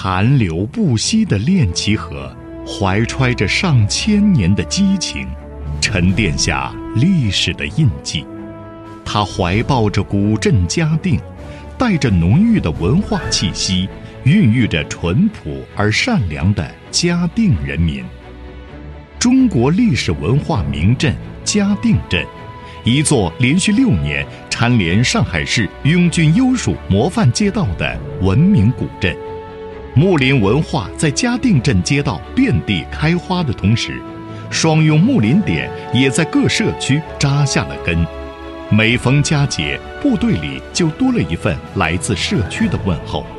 寒流不息的练齐河，怀揣着上千年的激情，沉淀下历史的印记。它怀抱着古镇嘉定，带着浓郁的文化气息，孕育着淳朴而善良的嘉定人民。中国历史文化名镇嘉定镇，一座连续6年蝉联上海市拥军优属模范街道的文明古镇。木林文化在嘉定镇街道遍地开花的同时，双用木林点也在各社区扎下了根。每逢佳节，部队里就多了一份来自社区的问候。